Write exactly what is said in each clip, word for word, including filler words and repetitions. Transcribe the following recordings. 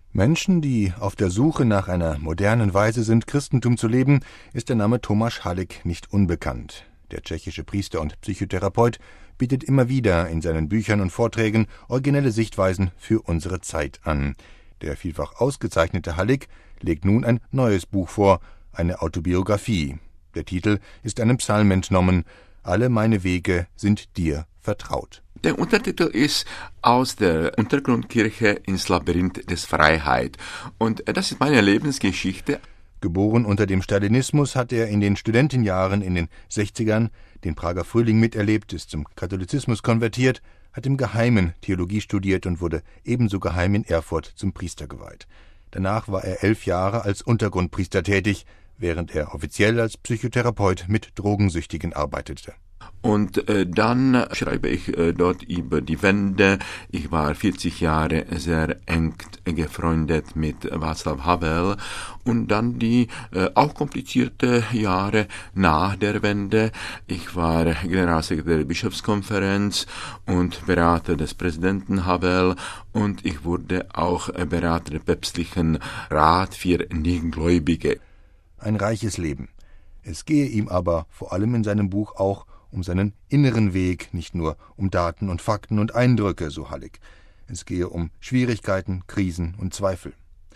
Menschen, die auf der Suche nach einer modernen Weise sind, Christentum zu leben, ist der Name Tomáš Halík nicht unbekannt. Der tschechische Priester und Psychotherapeut bietet immer wieder in seinen Büchern und Vorträgen originelle Sichtweisen für unsere Zeit an. Der vielfach ausgezeichnete Halík legt nun ein neues Buch vor, eine Autobiografie. Der Titel ist einem Psalm entnommen: »Alle meine Wege sind dir vertraut.« Der Untertitel ist »Aus der Untergrundkirche ins Labyrinth des Freiheit«. Und das ist meine Lebensgeschichte. Geboren unter dem Stalinismus, hat er in den Studentenjahren in den sechzigern den Prager Frühling miterlebt, ist zum Katholizismus konvertiert, hat im Geheimen Theologie studiert und wurde ebenso geheim in Erfurt zum Priester geweiht. Danach war er elf Jahre als Untergrundpriester tätig, während er offiziell als Psychotherapeut mit Drogensüchtigen arbeitete. Und äh, dann schreibe ich äh, dort über die Wende. Ich war vierzig Jahre sehr eng befreundet mit Václav Havel. Und dann die äh, auch komplizierte Jahre nach der Wende. Ich war Generalsekretär der Bischofskonferenz und Berater des Präsidenten Havel. Und ich wurde auch äh, Berater des päpstlichen Rat für Nichtgläubige. Ein reiches Leben. Es gehe ihm aber vor allem in seinem Buch auch um seinen inneren Weg, nicht nur um Daten und Fakten und Eindrücke, so Halík. Es gehe um Schwierigkeiten, Krisen und Zweifel.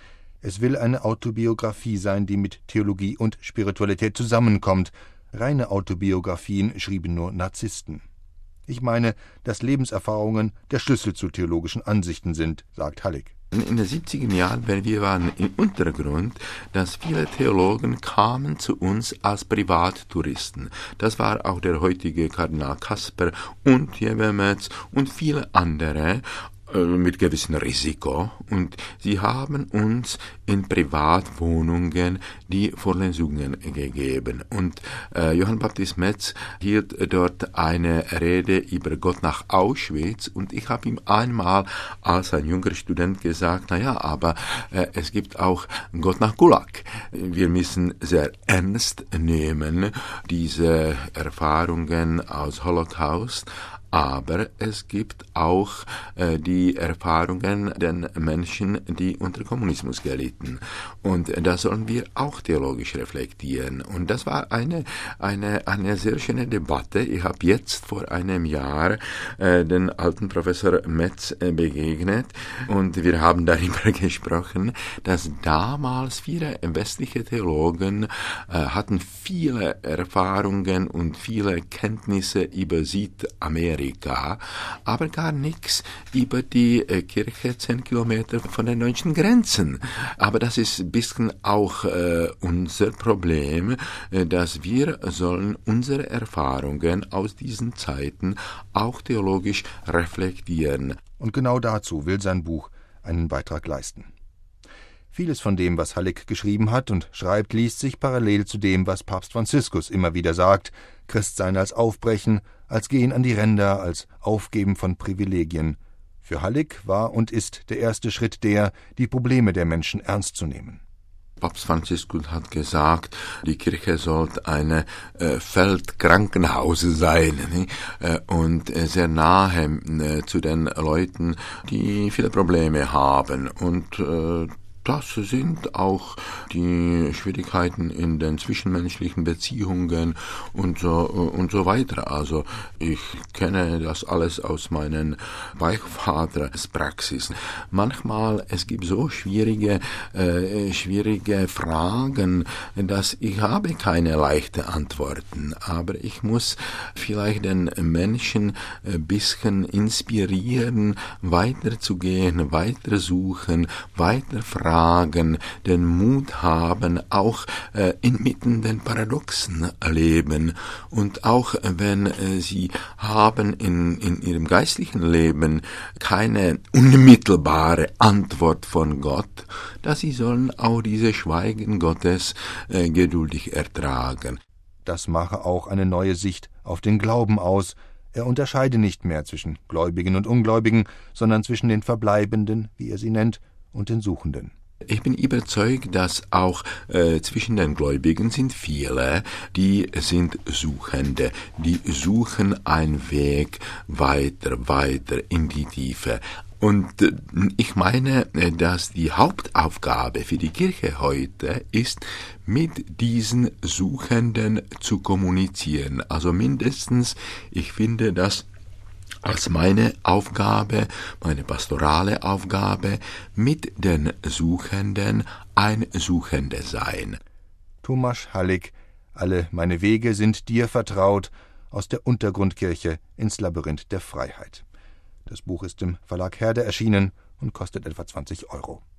Es will eine Autobiografie sein, die mit Theologie und Spiritualität zusammenkommt. Reine Autobiografien schrieben nur Narzissten. Ich meine, dass Lebenserfahrungen der Schlüssel zu theologischen Ansichten sind, sagt Halík. In den siebziger Jahren, wenn wir waren im Untergrund, dass viele Theologen kamen zu uns als Privattouristen. Das war auch der heutige Kardinal Kasper und Jewemetz und viele andere mit gewissem Risiko, und sie haben uns in Privatwohnungen die Vorlesungen gegeben. Und äh, Johann Baptist Metz hielt dort eine Rede über Gott nach Auschwitz, und ich habe ihm einmal als ein junger Student gesagt, na ja, aber äh, es gibt auch Gott nach Gulag. Wir müssen sehr ernst nehmen diese Erfahrungen aus Holocaust, aber es gibt auch äh, die Erfahrungen der Menschen, die unter Kommunismus gelitten. Und das sollen wir auch theologisch reflektieren. Und das war eine eine eine sehr schöne Debatte. Ich habe jetzt vor einem Jahr äh, den alten Professor Metz äh, begegnet, und wir haben darüber gesprochen, dass damals viele westliche Theologen äh, hatten viele Erfahrungen und viele Kenntnisse über Südamerika, aber gar nichts über die äh, Kirche zehn Kilometer von den deutschen Grenzen. Aber das ist ein bisschen auch äh, unser Problem, äh, dass wir sollen unsere Erfahrungen aus diesen Zeiten auch theologisch reflektieren. Und genau dazu will sein Buch einen Beitrag leisten. Vieles von dem, was Halík geschrieben hat und schreibt, liest sich parallel zu dem, was Papst Franziskus immer wieder sagt: Christsein als Aufbrechen, als Gehen an die Ränder, als Aufgeben von Privilegien. Für Halík war und ist der erste Schritt der, die Probleme der Menschen ernst zu nehmen. Papst Franziskus hat gesagt, die Kirche sollte eine äh, Feldkrankenhaus sein, äh, und äh, sehr nahe äh, zu den Leuten, die viele Probleme haben. Und äh, das sind auch die Schwierigkeiten in den zwischenmenschlichen Beziehungen und so und so weiter. Also ich kenne das alles aus meinen Beichtvaterspraxis. Manchmal es gibt so schwierige äh, schwierige Fragen, dass ich habe keine leichten Antworten. Aber ich muss vielleicht den Menschen ein bisschen inspirieren, weiterzugehen, weiter suchen, weiter fragen. Den Mut haben, auch äh, inmitten den Paradoxen leben, und auch äh, wenn äh, sie haben in, in ihrem geistlichen Leben keine unmittelbare Antwort von Gott, dass sie sollen auch diese Schweigen Gottes äh, geduldig ertragen. Das mache auch eine neue Sicht auf den Glauben aus. Er unterscheide nicht mehr zwischen Gläubigen und Ungläubigen, sondern zwischen den Verbleibenden, wie er sie nennt, und den Suchenden. Ich bin überzeugt, dass auch äh, zwischen den Gläubigen sind viele, die sind Suchende, die suchen einen Weg weiter, weiter in die Tiefe. Und äh, ich meine, äh, dass die Hauptaufgabe für die Kirche heute ist, mit diesen Suchenden zu kommunizieren. Also mindestens, ich finde das als meine Aufgabe, meine pastorale Aufgabe, mit den Suchenden ein Suchender sein. Thomas Hallig, Alle meine Wege sind dir vertraut, aus der Untergrundkirche ins Labyrinth der Freiheit. Das Buch ist im Verlag Herder erschienen und kostet etwa zwanzig Euro.